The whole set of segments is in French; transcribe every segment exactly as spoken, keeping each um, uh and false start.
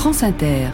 France Inter.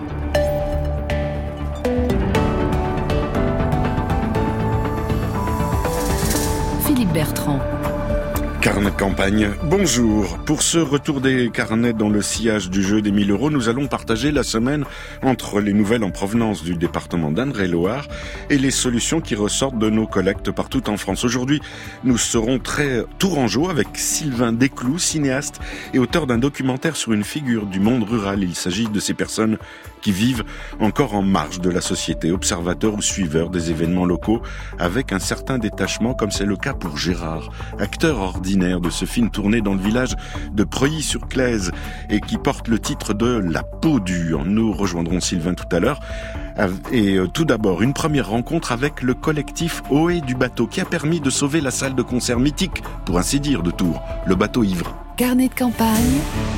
Philippe Bertrand. Carnet de campagne, bonjour. Pour ce retour des carnets dans le sillage du jeu des mille euros, nous allons partager la semaine entre les nouvelles en provenance du département d'Indre-et-Loire et les solutions qui ressortent de nos collectes partout en France. Aujourd'hui, nous serons très tourangeaux avec Sylvain Desclous, cinéaste et auteur d'un documentaire sur une figure du monde rural. Il s'agit de ces personnes qui vivent encore en marge de la société, observateurs ou suiveurs des événements locaux, avec un certain détachement, comme c'est le cas pour Gérard, acteur ordinaire de ce film tourné dans le village de Preuilly-sur-Claise et qui porte le titre de La peau dure. Nous rejoindrons Sylvain tout à l'heure. Et tout d'abord, une première rencontre avec le collectif Ohé du bateau qui a permis de sauver la salle de concert mythique, pour ainsi dire, de Tours, le bateau ivre. Carnet de campagne.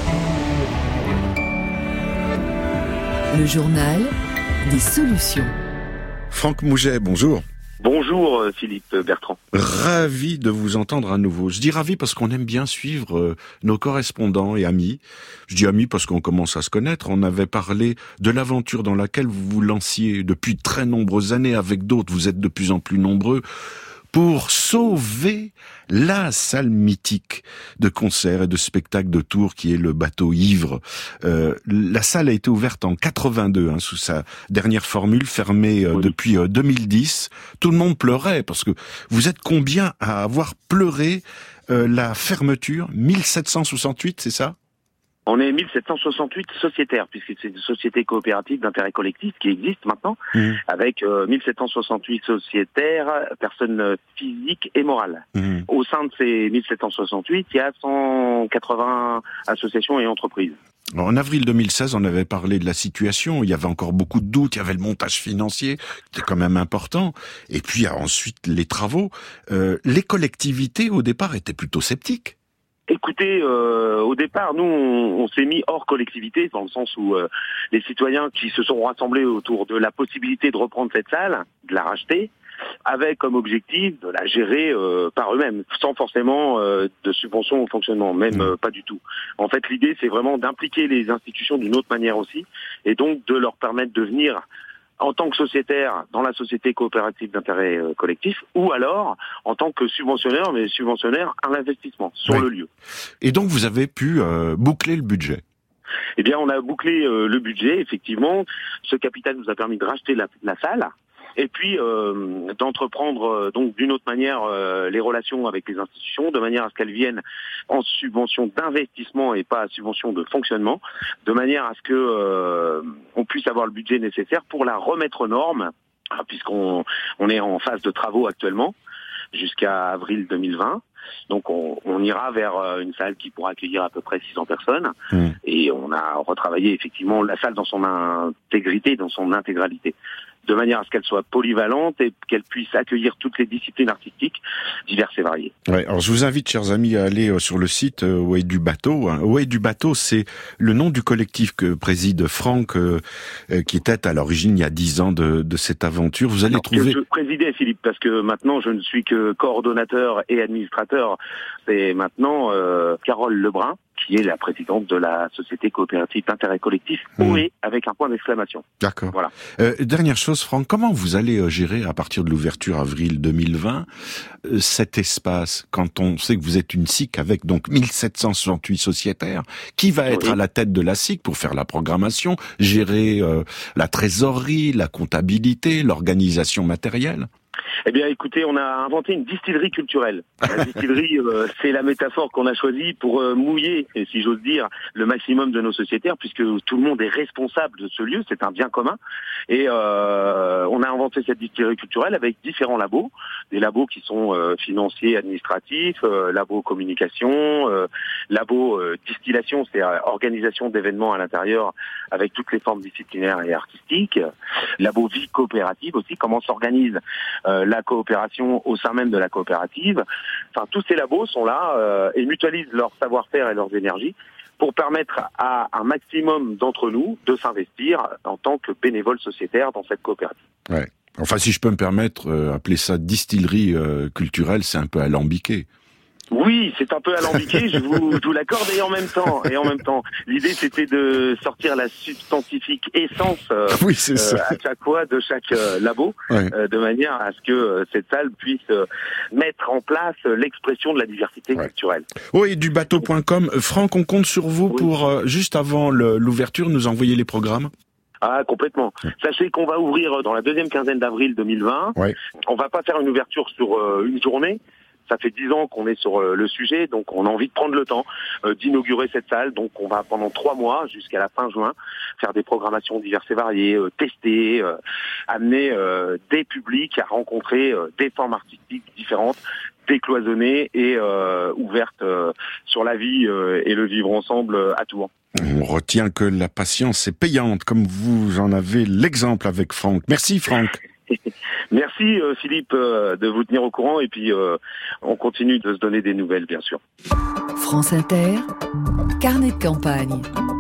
Le journal des solutions. Franck Mouget, bonjour. Bonjour Philippe Bertrand. Ravi de vous entendre à nouveau. Je dis ravi parce qu'on aime bien suivre nos correspondants et amis. Je dis amis parce qu'on commence à se connaître. On avait parlé de l'aventure dans laquelle vous vous lanciez depuis très nombreuses années avec d'autres. Vous êtes de plus en plus nombreux pour sauver la salle mythique de concerts et de spectacles de Tours qui est le bateau ivre. Euh, la salle a été ouverte en quatre-vingt-deux, hein, sous sa dernière formule, fermée euh, oui. depuis euh, deux mille dix. Tout le monde pleurait parce que vous êtes combien à avoir pleuré euh, la fermeture? mille sept cent soixante-huit, c'est ça? On est mille sept cent soixante-huit sociétaires, puisque c'est une société coopérative d'intérêt collectif qui existe maintenant, mmh. avec euh, mille sept cent soixante-huit sociétaires, personnes physiques et morales. Mmh. Au sein de ces mille sept cent soixante-huit, il y a cent quatre-vingts associations et entreprises. En avril deux mille seize, on avait parlé de la situation, il y avait encore beaucoup de doutes, il y avait le montage financier, c'était quand même important, et puis ensuite les travaux. Euh, les collectivités, au départ, étaient plutôt sceptiques. Écoutez, euh, au départ, nous, on, on s'est mis hors collectivité, dans le sens où euh, les citoyens qui se sont rassemblés autour de la possibilité de reprendre cette salle, de la racheter, avaient comme objectif de la gérer euh, par eux-mêmes, sans forcément euh, de subvention au fonctionnement, même euh, pas du tout. En fait, l'idée, c'est vraiment d'impliquer les institutions d'une autre manière aussi, et donc de leur permettre de venir en tant que sociétaire dans la société coopérative d'intérêt euh, collectif, ou alors en tant que subventionnaire, mais subventionnaire à l'investissement sur oui. le lieu. Et donc vous avez pu euh, boucler le budget? Eh bien, on a bouclé euh, le budget, effectivement. Ce capital nous a permis de racheter la, la salle, et puis euh, d'entreprendre euh, donc d'une autre manière euh, les relations avec les institutions, de manière à ce qu'elles viennent en subvention d'investissement et pas à subvention de fonctionnement, de manière à ce que euh, on puisse avoir le budget nécessaire pour la remettre aux normes, puisqu'on on est en phase de travaux actuellement jusqu'à avril deux mille vingt. Donc on, on ira vers une salle qui pourra accueillir à peu près six cents personnes, mmh. et on a retravaillé effectivement la salle dans son intégrité, dans son intégralité, de manière à ce qu'elle soit polyvalente et qu'elle puisse accueillir toutes les disciplines artistiques diverses et variées. Ouais, alors je vous invite, chers amis, à aller sur le site euh, Ohé du bateau. Ohé du bateau, c'est le nom du collectif que préside Franck, euh, qui était à l'origine il y a dix ans de, de cette aventure. Vous allez alors, trouver... Je présidais, Philippe, parce que maintenant je ne suis que coordonnateur et administrateur. C'est maintenant euh, Carole Lebrun, qui est la présidente de la société coopérative d'intérêt collectif, mmh. Ohé, avec un point d'exclamation. D'accord. Voilà. Euh, dernière chose, Franck, comment vous allez euh, gérer, à partir de l'ouverture avril deux mille vingt, euh, cet espace, quand on sait que vous êtes une S I C avec donc mille sept cent soixante-huit sociétaires, qui va être oui. à la tête de la S I C pour faire la programmation, gérer euh, la trésorerie, la comptabilité, l'organisation matérielle? Eh bien, écoutez, on a inventé une distillerie culturelle. La distillerie, euh, c'est la métaphore qu'on a choisie pour euh, mouiller, si j'ose dire, le maximum de nos sociétaires, puisque tout le monde est responsable de ce lieu, c'est un bien commun. Et euh, on a inventé cette distillerie culturelle avec différents labos, des labos qui sont euh, financiers, administratifs, euh, labos communication, euh, labos euh, distillation, c'est euh, organisation d'événements à l'intérieur avec toutes les formes disciplinaires et artistiques, labos vie coopérative aussi, comment s'organise Euh, la coopération au sein même de la coopérative. Enfin, tous ces labos sont là euh, et mutualisent leur savoir-faire et leurs énergies pour permettre à un maximum d'entre nous de s'investir en tant que bénévoles sociétaires dans cette coopérative. Ouais. Enfin, si je peux me permettre, euh, appeler ça distillerie euh, culturelle, c'est un peu alambiqué. Oui, c'est un peu alambiqué, je vous, je vous l'accorde, et en même temps, et en même temps, l'idée c'était de sortir la substantifique essence euh, oui, c'est euh, ça. à chaque fois de chaque euh, labo, Ouais. euh, de manière à ce que euh, cette salle puisse euh, mettre en place euh, l'expression de la diversité Ouais. culturelle. Oh, et du bateau point com, Franck, on compte sur vous Oui. pour, euh, juste avant le, l'ouverture, nous envoyer les programmes. Ah, complètement. Sachez qu'on va ouvrir dans la deuxième quinzaine d'avril deux mille vingt. Ouais. On va pas faire une ouverture sur euh, une journée. Ça fait dix ans qu'on est sur euh, le sujet, donc on a envie de prendre le temps euh, d'inaugurer cette salle. Donc on va pendant trois mois, jusqu'à la fin juin, faire des programmations diverses et variées, euh, tester, euh, amener euh, des publics à rencontrer euh, des formes artistiques différentes, décloisonnées et euh, ouvertes euh, sur la vie euh, et le vivre ensemble euh, à Tours. On retient que la patience est payante, comme vous en avez l'exemple avec Franck. Merci Franck. Merci euh, Philippe euh, de vous tenir au courant et puis euh, on continue de se donner des nouvelles bien sûr. France Inter, carnet de campagne.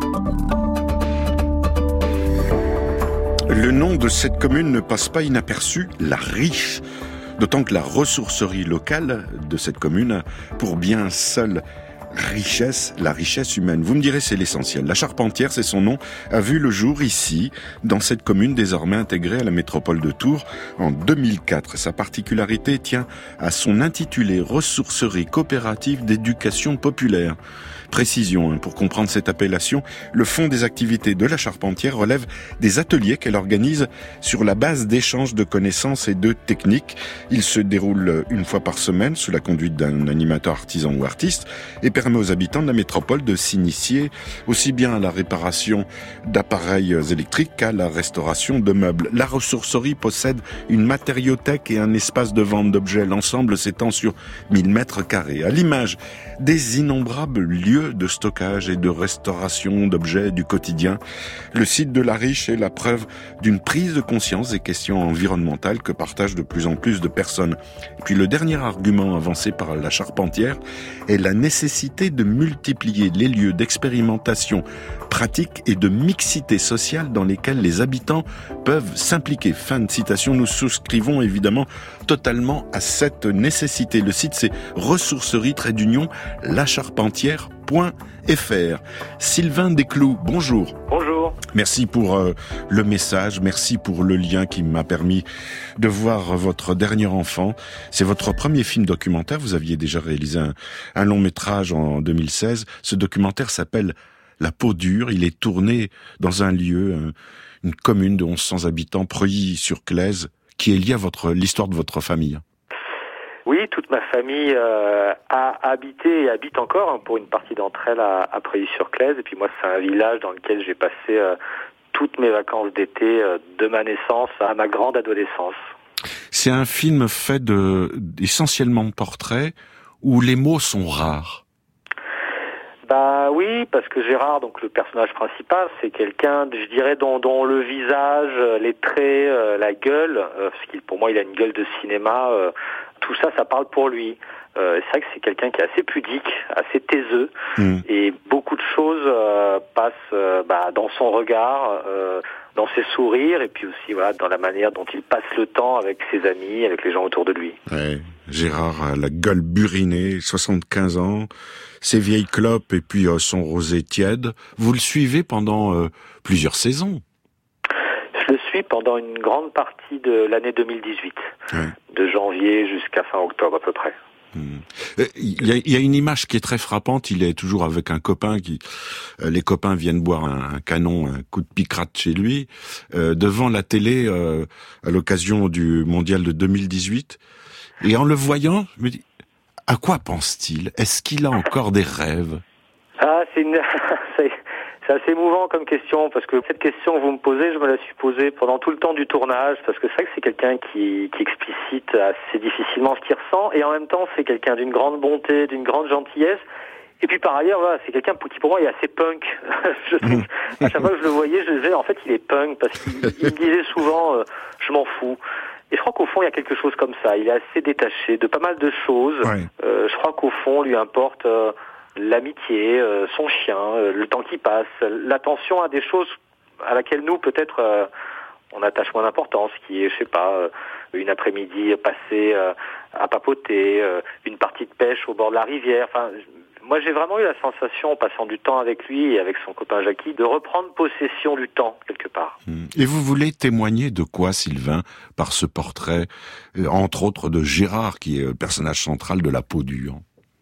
Le nom de cette commune ne passe pas inaperçu, La Riche. D'autant que la ressourcerie locale de cette commune a pour bien seule richesse, la richesse humaine. Vous me direz, c'est l'essentiel. La Charpentière, c'est son nom, a vu le jour ici, dans cette commune désormais intégrée à la métropole de Tours en deux mille quatre. Sa particularité tient à son intitulé Ressourcerie coopérative d'éducation populaire. Précision, hein, pour comprendre cette appellation, le fond des activités de la Charpentière relève des ateliers qu'elle organise sur la base d'échanges de connaissances et de techniques. Ils se déroulent une fois par semaine sous la conduite d'un animateur artisan ou artiste et permet aux habitants de la métropole de s'initier aussi bien à la réparation d'appareils électriques qu'à la restauration de meubles. La ressourcerie possède une matériothèque et un espace de vente d'objets. L'ensemble s'étend sur mille mètres carrés. À l'image des innombrables lieux de stockage et de restauration d'objets du quotidien, le site de La Riche est la preuve d'une prise de conscience des questions environnementales que partagent de plus en plus de personnes. Et puis le dernier argument avancé par la Charpentière est la nécessité de multiplier les lieux d'expérimentation pratique et de mixité sociale dans lesquels les habitants peuvent s'impliquer. Fin de citation. Nous souscrivons évidemment totalement à cette nécessité. Le site, c'est ressourcerie trait d'union la charpentière point f r. Sylvain Desclous, bonjour. Bonjour. Merci pour euh, le message, merci pour le lien qui m'a permis de voir votre dernier enfant. C'est votre premier film documentaire, vous aviez déjà réalisé un, un long métrage en deux mille seize. Ce documentaire s'appelle La peau dure, il est tourné dans un lieu, un, une commune de mille cent habitants, Preuilly-sur-Claise, qui est liée à votre, l'histoire de votre famille. Oui, toute ma famille euh, a habité et habite encore, hein, pour une partie d'entre elles, à, à Preuilly-sur-Claise. Et puis moi, c'est un village dans lequel j'ai passé euh, toutes mes vacances d'été, euh, de ma naissance à ma grande adolescence. C'est un film fait de, essentiellement de portraits, où les mots sont rares. Bah oui, parce que Gérard, donc le personnage principal, c'est quelqu'un, je dirais, dont, dont le visage, les traits, euh, la gueule, euh, parce qu'il, pour moi, il a une gueule de cinéma, euh, tout ça, ça parle pour lui. Euh, c'est vrai que c'est quelqu'un qui est assez pudique, assez taiseux, mmh. et beaucoup de choses euh, passent euh, bah, dans son regard, euh, dans ses sourires, et puis aussi voilà, dans la manière dont il passe le temps avec ses amis, avec les gens autour de lui. Ouais, Gérard a la gueule burinée, soixante-quinze ans, ses vieilles clopes et puis euh, son rosé tiède. Vous le suivez pendant euh, plusieurs saisons. Je le suis pendant une grande partie de l'année deux mille dix-huit, ouais. de janvier jusqu'à fin octobre à peu près. Hum. Il, y a, il y a une image qui est très frappante. Il est toujours avec un copain qui, euh, les copains viennent boire un, un canon, un coup de picrate chez lui, euh, devant la télé euh, à l'occasion du mondial de deux mille dix-huit. Et en le voyant, je me dis, à quoi pense-t-il? Est-ce qu'il a encore des rêves? Ah, c'est une, c'est, c'est assez émouvant comme question, parce que cette question que vous me posez, je me la suis posée pendant tout le temps du tournage, parce que c'est vrai que c'est quelqu'un qui, qui explicite assez difficilement ce qu'il ressent, et en même temps, c'est quelqu'un d'une grande bonté, d'une grande gentillesse. Et puis par ailleurs, voilà, c'est quelqu'un qui pour moi est assez punk. je, à chaque fois que je le voyais, je disais, en fait, il est punk, parce qu'il il me disait souvent, euh, je m'en fous. Et je crois qu'au fond, il y a quelque chose comme ça. Il est assez détaché de pas mal de choses. Ouais. Euh, je crois qu'au fond, lui importe euh, l'amitié, euh, son chien, euh, le temps qui passe, l'attention à des choses à laquelle nous, peut-être, euh, on attache moins d'importance, qui est, je sais pas, une après-midi passée à papoter, une partie de pêche au bord de la rivière. Enfin, moi, j'ai vraiment eu la sensation, en passant du temps avec lui et avec son copain Jackie, de reprendre possession du temps, quelque part. Et vous voulez témoigner de quoi, Sylvain, par ce portrait, entre autres de Gérard, qui est le personnage central de La peau dure?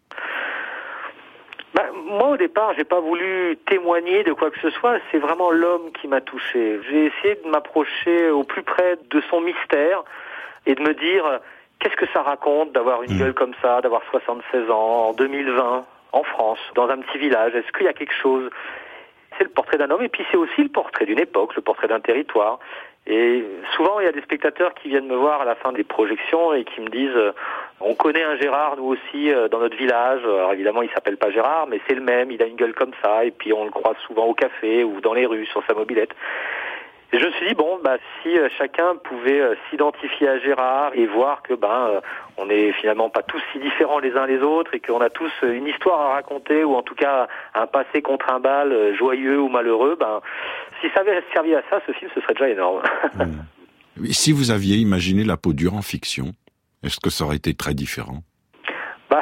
Bah, moi, au départ, j'ai pas voulu témoigner de quoi que ce soit. C'est vraiment l'homme qui m'a touché. J'ai essayé de m'approcher au plus près de son mystère et de me dire, qu'est-ce que ça raconte d'avoir une mmh. gueule comme ça, d'avoir soixante-seize ans, en deux mille vingt en France, dans un petit village, est-ce qu'il y a quelque chose? C'est le portrait d'un homme, et puis c'est aussi le portrait d'une époque, le portrait d'un territoire. Et souvent, il y a des spectateurs qui viennent me voir à la fin des projections et qui me disent euh, on connaît un Gérard, nous aussi, euh, dans notre village. Alors évidemment, il s'appelle pas Gérard, mais c'est le même, il a une gueule comme ça, et puis on le croise souvent au café ou dans les rues, sur sa mobilette. Et je me suis dit, bon, bah, si euh, chacun pouvait euh, s'identifier à Gérard et voir que, ben, euh, on n'est finalement pas tous si différents les uns les autres et qu'on a tous euh, une histoire à raconter ou en tout cas un passé contre un bal euh, joyeux ou malheureux, ben, si ça avait servi à ça, ce film, ce serait déjà énorme. mmh. Et si vous aviez imaginé La peau dure en fiction, est-ce que ça aurait été très différent? Bah,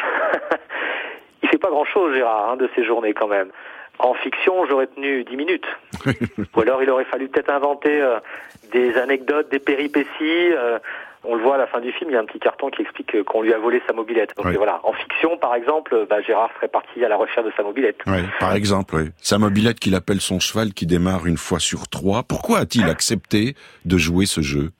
il fait pas grand-chose, Gérard, hein, de ses journées quand même. En fiction, j'aurais tenu dix minutes. Ou alors, il aurait fallu peut-être inventer euh, des anecdotes, des péripéties. Euh, on le voit à la fin du film, il y a un petit carton qui explique euh, qu'on lui a volé sa mobilette. Donc oui. Voilà. En fiction, par exemple, bah, Gérard serait parti à la recherche de sa mobilette. Oui, par exemple, oui. Sa mobilette qu'il appelle son cheval qui démarre une fois sur trois. Pourquoi a-t-il accepté de jouer ce jeu?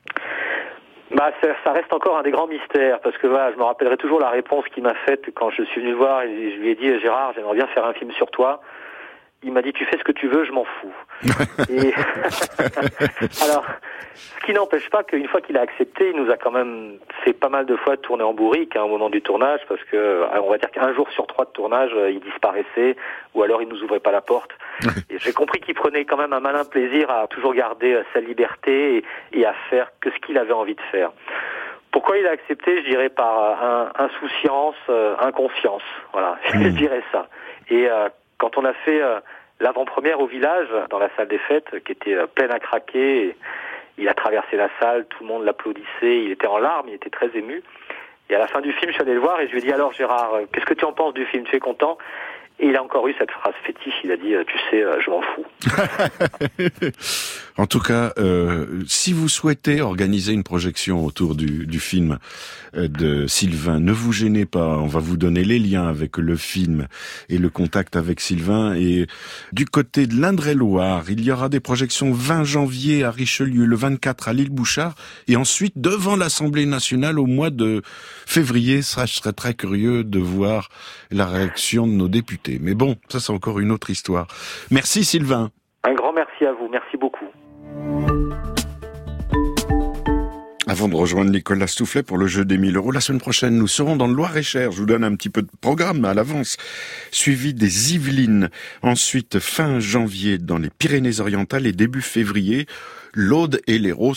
Bah, ça, ça reste encore un des grands mystères, parce que voilà, je me rappellerai toujours la réponse qu'il m'a faite quand je suis venu le voir et je lui ai dit, Gérard, j'aimerais bien faire un film sur toi. Il m'a dit, tu fais ce que tu veux, je m'en fous. Et alors, ce qui n'empêche pas qu'une fois qu'il a accepté, il nous a quand même fait pas mal de fois tourner en bourrique hein, au moment du tournage, parce que on va dire qu'un jour sur trois de tournage, il disparaissait, ou alors il nous ouvrait pas la porte. Et j'ai compris qu'il prenait quand même un malin plaisir à toujours garder sa liberté et, et à faire que ce qu'il avait envie de faire. Pourquoi il a accepté? Je dirais par un, insouciance, euh, inconscience. Voilà, mmh. je dirais ça. Et euh, quand on a fait euh, l'avant-première au village, dans la salle des fêtes, qui était euh, pleine à craquer, et il a traversé la salle, tout le monde l'applaudissait, il était en larmes, il était très ému. Et à la fin du film, je suis allé le voir et je lui ai dit, alors Gérard, euh, qu'est-ce que tu en penses du film? Tu es content? Et il a encore eu cette phrase fétiche, il a dit, tu sais, je m'en fous. En tout cas, euh, si vous souhaitez organiser une projection autour du, du film de Sylvain, ne vous gênez pas, on va vous donner les liens avec le film et le contact avec Sylvain. Et du côté de l'Indre-et-Loire, il y aura des projections vingt janvier à Richelieu, le vingt-quatre à l'île Bouchard, et ensuite devant l'Assemblée nationale au mois de février. Ça, je serais très curieux de voir la réaction de nos députés. Mais bon, ça c'est encore une autre histoire. Merci Sylvain. Un grand merci à vous, merci beaucoup. Avant de rejoindre Nicolas Stoufflet pour le jeu des mille euros, la semaine prochaine, nous serons dans le Loir-et-Cher. Je vous donne un petit peu de programme à l'avance. Suivi des Yvelines. Ensuite, fin janvier, dans les Pyrénées-Orientales et début février, l'Aude et l'Hérault